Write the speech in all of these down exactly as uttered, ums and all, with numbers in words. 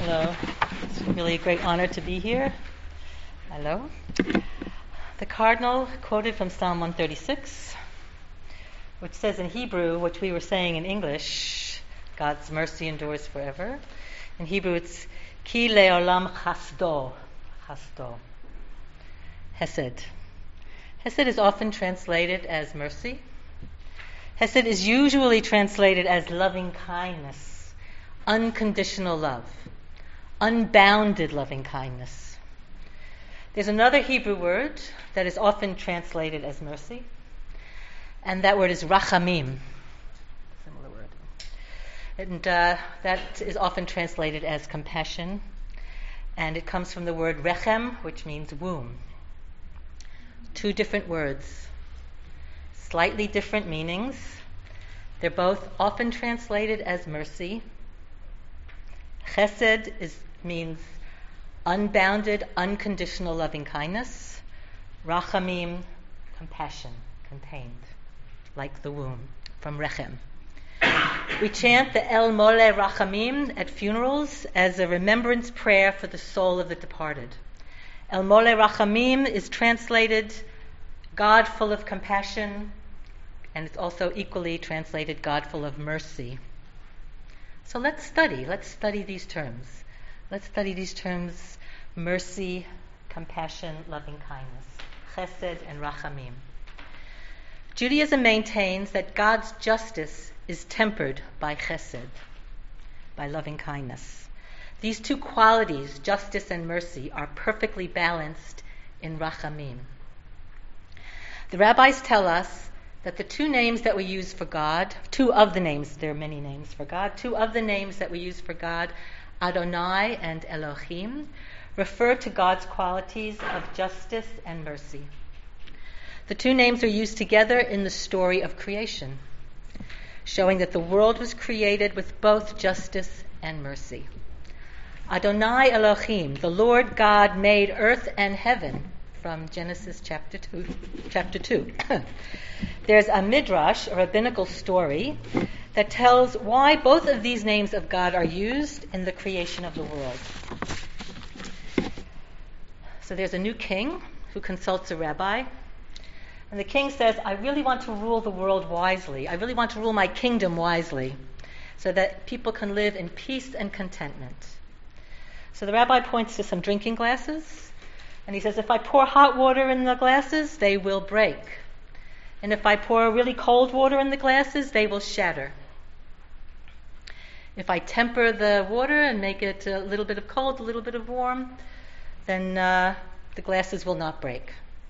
Hello. It's really a great honor to be here. Hello. The Cardinal quoted from Psalm one thirty-six, which says in Hebrew, which we were saying in English, God's mercy endures forever. In Hebrew, it's Ki leolam chasdo, chasdo, Hesed. Hesed is often translated as mercy. Hesed is usually translated as loving kindness, unconditional love, unbounded loving kindness. There's another Hebrew word that is often translated as mercy, and that word is rachamim. Similar word. And uh, that is often translated as compassion, and it comes from the word rechem, which means womb. Two different words, slightly different meanings. They're both often translated as mercy. Chesed is, means unbounded, unconditional loving kindness. Rachamim, compassion, contained, like the womb, from rechem. We chant the El Mole Rachamim at funerals as a remembrance prayer for the soul of the departed. El Mole Rachamim is translated God full of compassion, and it's also equally translated God full of mercy. So let's study. Let's study these terms. Let's study these terms: mercy, compassion, loving kindness, chesed, and rachamim. Judaism maintains that God's justice is tempered by chesed, by loving kindness. These two qualities, justice and mercy, are perfectly balanced in rachamim. The rabbis tell us that the two names that we use for God, two of the names, there are many names for God, two of the names that we use for God, Adonai and Elohim, refer to God's qualities of justice and mercy. The two names are used together in the story of creation, showing that the world was created with both justice and mercy. Adonai Elohim, the Lord God, made earth and heaven, from Genesis chapter two. Chapter two. There's a midrash, a rabbinical story, that tells why both of these names of God are used in the creation of the world. So there's a new king who consults a rabbi, and the king says, I really want to rule the world wisely. I really want to rule my kingdom wisely, so that people can live in peace and contentment. So the rabbi points to some drinking glasses, and he says, if I pour hot water in the glasses, they will break. And if I pour really cold water in the glasses, they will shatter. If I temper the water and make it a little bit of cold, a little bit of warm, then uh, the glasses will not break.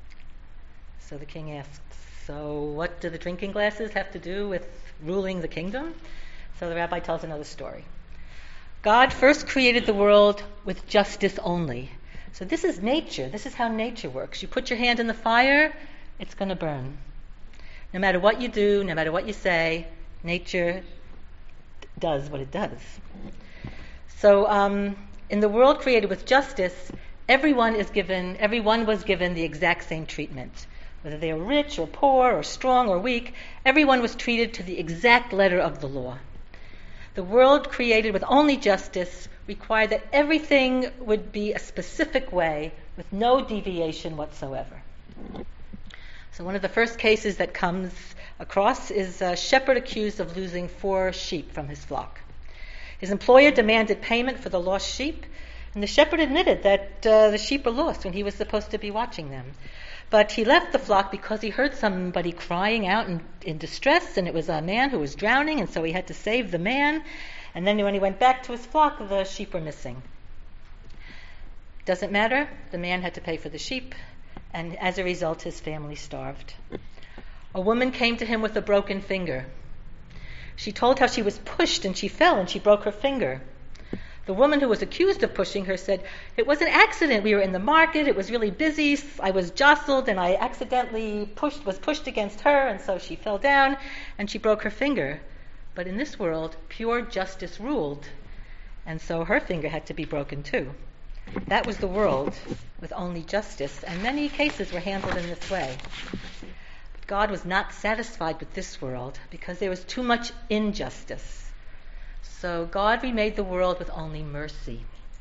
So the king asked, so what do the drinking glasses have to do with ruling the kingdom? So the rabbi tells another story. God first created the world with justice only. So this is nature. This is how nature works. You put your hand in the fire, it's going to burn. No matter what you do, no matter what you say, nature does what it does. So um, in the world created with justice, everyone is given, everyone was given the exact same treatment. Whether they were rich or poor or strong or weak, everyone was treated to the exact letter of the law. The world created with only justice required that everything would be a specific way with no deviation whatsoever. So one of the first cases that comes across is a shepherd accused of losing four sheep from his flock. His employer demanded payment for the lost sheep, and the shepherd admitted that uh, the sheep were lost when he was supposed to be watching them. But he left the flock because he heard somebody crying out in, in distress, and it was a man who was drowning, and so he had to save the man. And then when he went back to his flock, the sheep were missing. Doesn't matter. The man had to pay for the sheep, and as a result, his family starved. A woman came to him with a broken finger. She told how she was pushed, and she fell, and she broke her finger. The woman who was accused of pushing her said, it was an accident. We were in the market. It was really busy. I was jostled, and I accidentally pushed, was pushed against her, and so she fell down, and she broke her finger. But in this world, pure justice ruled, and so her finger had to be broken too. That was the world with only justice, and many cases were handled in this way. But God was not satisfied with this world because there was too much injustice. So God remade the world with only mercy.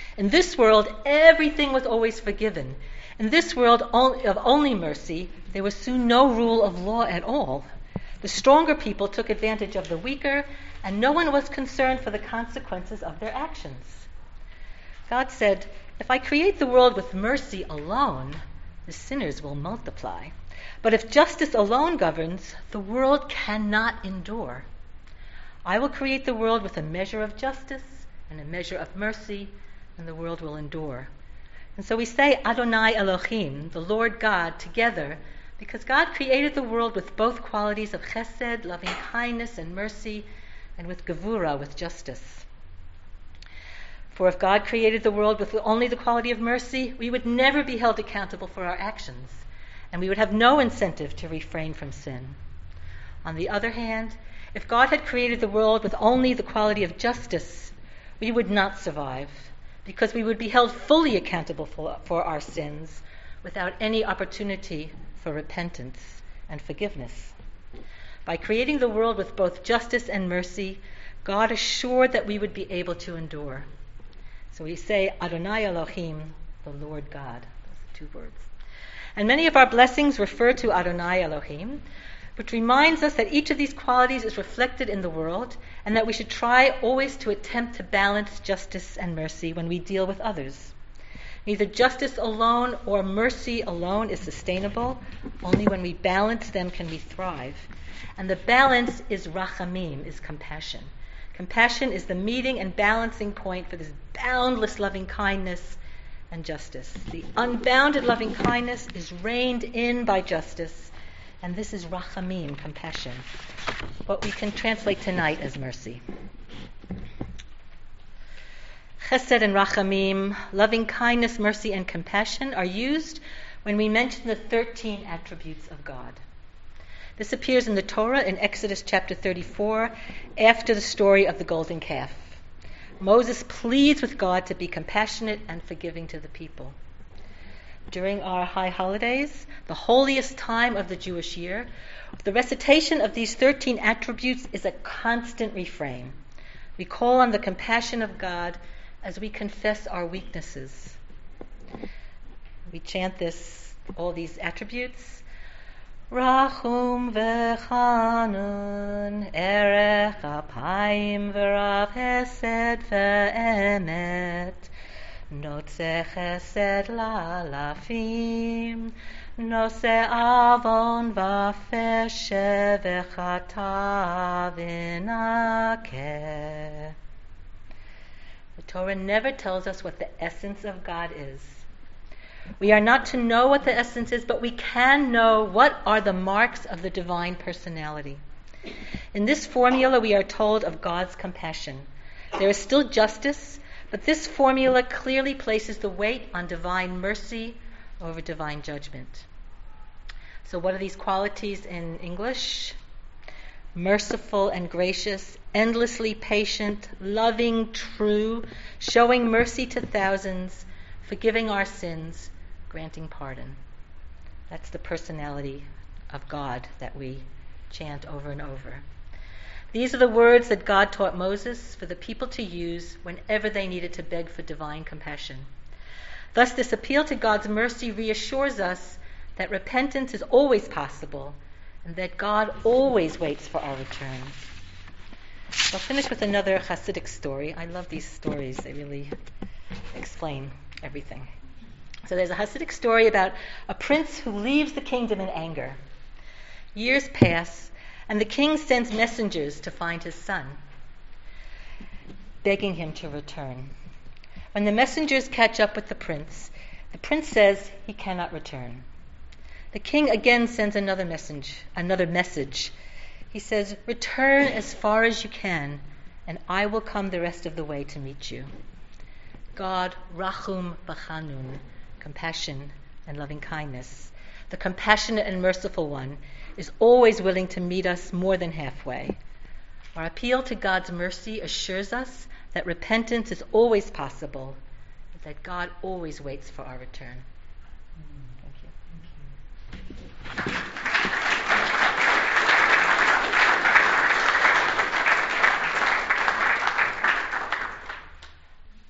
In this world, everything was always forgiven. In this world of only mercy, there was soon no rule of law at all. The stronger people took advantage of the weaker, and no one was concerned for the consequences of their actions. God said, if I create the world with mercy alone, the sinners will multiply. But if justice alone governs, the world cannot endure. I will create the world with a measure of justice and a measure of mercy, and the world will endure. And so we say Adonai Elohim, the Lord God, together, because God created the world with both qualities of chesed, loving kindness and mercy, and with gevura, with justice. For if God created the world with only the quality of mercy, we would never be held accountable for our actions, and we would have no incentive to refrain from sin. On the other hand, if God had created the world with only the quality of justice, we would not survive, because we would be held fully accountable for, for our sins without any opportunity for repentance and forgiveness. By creating the world with both justice and mercy, God assured that we would be able to endure. So we say Adonai Elohim, the Lord God. Those are two words. And many of our blessings refer to Adonai Elohim, which reminds us that each of these qualities is reflected in the world, and that we should try always to attempt to balance justice and mercy when we deal with others. Neither justice alone or mercy alone is sustainable. Only when we balance them can we thrive. And the balance is rachamim, is compassion. Compassion is the meeting and balancing point for this boundless loving kindness and justice. The unbounded loving kindness is reined in by justice, and this is rachamim, compassion, what we can translate tonight as mercy. Chesed and rachamim, loving kindness, mercy, and compassion, are used when we mention the thirteen attributes of God. This appears in the Torah in Exodus chapter thirty-four, after the story of the golden calf. Moses pleads with God to be compassionate and forgiving to the people. During our high holidays, the holiest time of the Jewish year, the recitation of these thirteen attributes is a constant refrain. We call on the compassion of God as we confess our weaknesses. We chant this, all these attributes. Rachum v'chanun, erech apayim v'rav hesed v'emet, notze chesed la'alafim, nose avon v'feshe v'chata v'nakeh. The Torah never tells us what the essence of God is. We are not to know what the essence is, but we can know what are the marks of the divine personality. In this formula, we are told of God's compassion. There is still justice, but this formula clearly places the weight on divine mercy over divine judgment. So what are these qualities in English? Merciful and gracious, endlessly patient, loving, true, showing mercy to thousands, forgiving our sins, granting pardon. That's the personality of God that we chant over and over. These are the words that God taught Moses for the people to use whenever they needed to beg for divine compassion. Thus, this appeal to God's mercy reassures us that repentance is always possible and that God always waits for our return. I'll finish with another Hasidic story. I love these stories. They really explain everything. So there's a Hasidic story about a prince who leaves the kingdom in anger. Years pass, and the king sends messengers to find his son, begging him to return. When the messengers catch up with the prince, the prince says he cannot return. The king again sends another message, another message. He says, "Return as far as you can, and I will come the rest of the way to meet you." God, Rachum B'chanun, compassion and loving kindness, the compassionate and merciful one, is always willing to meet us more than halfway. Our appeal to God's mercy assures us that repentance is always possible, and that God always waits for our return. Thank you. Thank you.